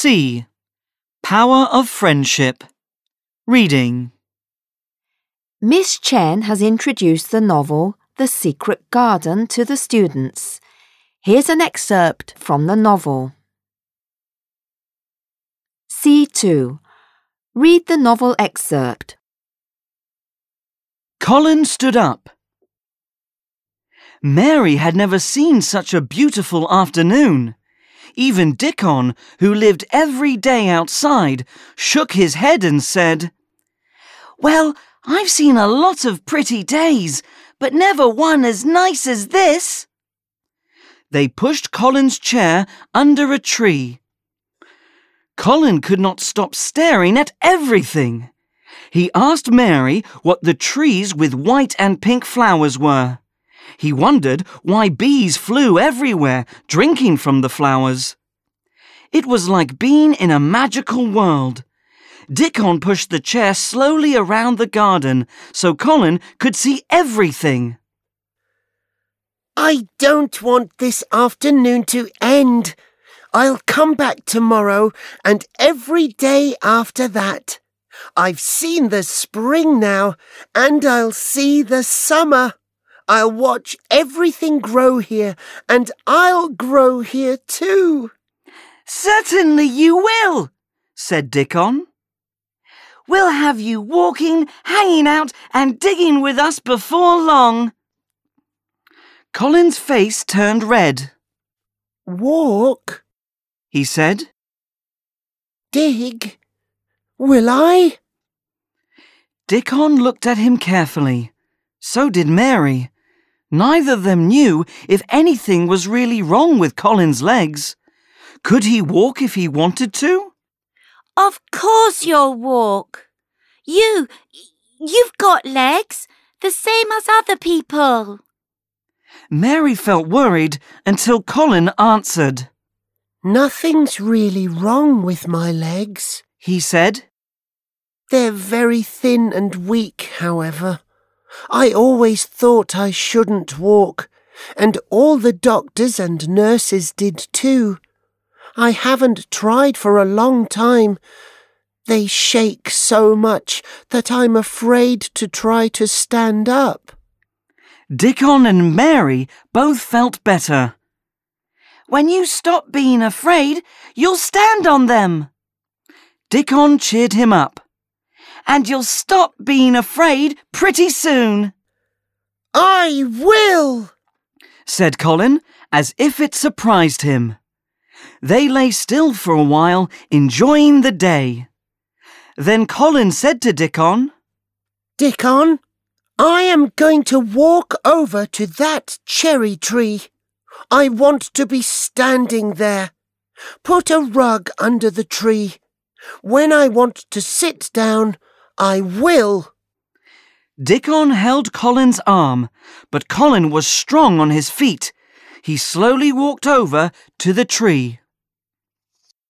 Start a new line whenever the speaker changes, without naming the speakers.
C. Power of Friendship. Reading.
Miss Chen has introduced the novel The Secret Garden to the students. Here's an excerpt from the novel. C2. Read the novel excerpt.
Colin stood up. Mary had never seen such a beautiful afternoon. Even Dickon, who lived every day outside, shook his head and said, "Well, I've seen a lot of pretty days, but never one as nice as this." They pushed Colin's chair under a tree. Colin could not stop staring at everything. He asked Mary what the trees with white and pink flowers were. He wondered why bees flew everywhere, drinking from the flowers. It was like being in a magical world. Dickon pushed the chair slowly around the garden so Colin could see everything.
"I don't want this afternoon to end. I'll come back tomorrow and every day after that. I've seen the spring now, and I'll see the summer. I'll watch everything grow here, and I'll grow here too."
"Certainly you will," said Dickon. "We'll have you walking, hanging out and digging with us before long." Colin's face turned red.
"Walk?"
he said.
"Dig? Will I?"
Dickon looked at him carefully. So did Mary. Neither of them knew if anything was really wrong with Colin's legs. Could he walk if he wanted to?
"Of course you'll walk. You've got legs, the same as other people."
Mary felt worried until Colin answered.
"Nothing's really wrong with my legs,"
he said.
"They're very thin and weak, however. I always thought I shouldn't walk, and all the doctors and nurses did too. I haven't tried for a long time. They shake so much that I'm afraid to try to stand up."
Dickon and Mary both felt better. "When you stop being afraid, you'll stand on them." Dickon cheered him up. "And you'll stop being afraid pretty soon."
"I will,"
said Colin, as if it surprised him. They lay still for a while, enjoying the day. Then Colin said to Dickon,
"Dickon, I am going to walk over to that cherry tree. I want to be standing there. Put a rug under the tree. When I want to sit down, I will."
Dickon held Colin's arm, but Colin was strong on his feet. He slowly walked over to the tree.